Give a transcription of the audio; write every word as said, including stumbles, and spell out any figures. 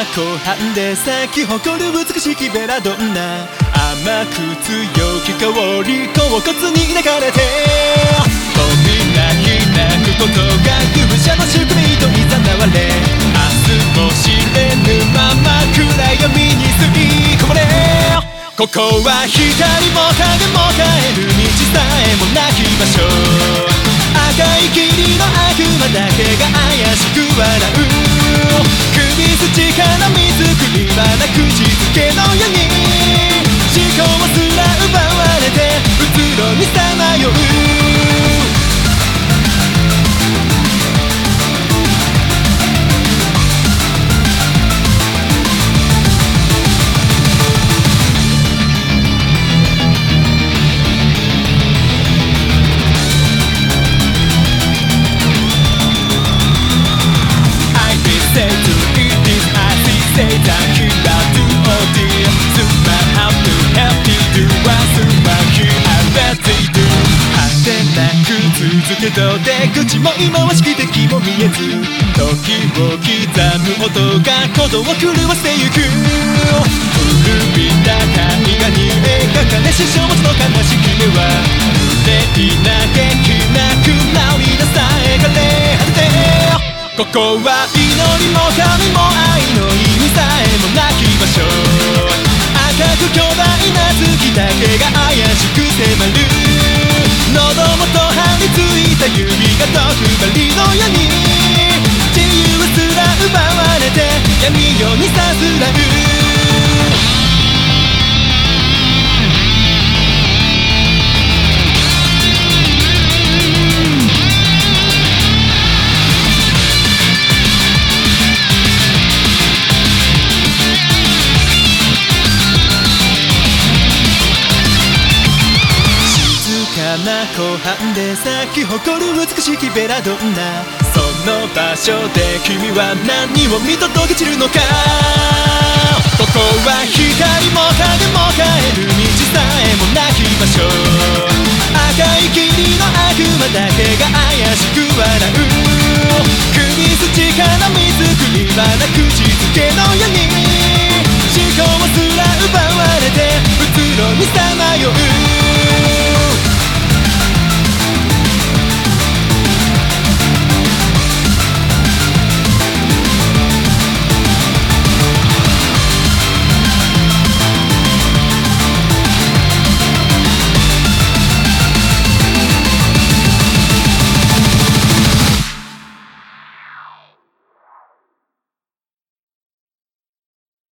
湖畔で咲き誇る美しきベラドンナ、甘く強き香り恍惚に抱かれて飛び泣き泣くことが勇者の宿命と誘われ、明日も知れぬまま暗闇に吸い込まれ、ここは光も影も変える道さえもなき場所、赤い霧の悪魔だけが怪しく笑う、首筋から水くりはな口づけのように思考すら奪われてうつろにさまよう、Say that you love to all dear Super how to help me do what super you are ready to 果てなく続けと出口も今は式的も見えず時を刻む音が鼓動を狂わせてゆく古びた絵画に描かれし書物の悲しき目は憂いな元気なく涙さえ枯れ果ててここは祈りも神も愛の意味さえもなき場所、赤く巨大な月だけが怪しく迫る、喉元張り付いた指が毒針のように自由すら奪われて闇夜にさすらう、湖畔で咲き誇る美しきベラドンナ、その場所で君は何を見届け散るのか、ここは光も影も変える道さえもなき場所、赤い霧の悪魔だけが怪しく笑う、首筋から水くりはな口づけのように思考すら奪われてうつろにさまよう、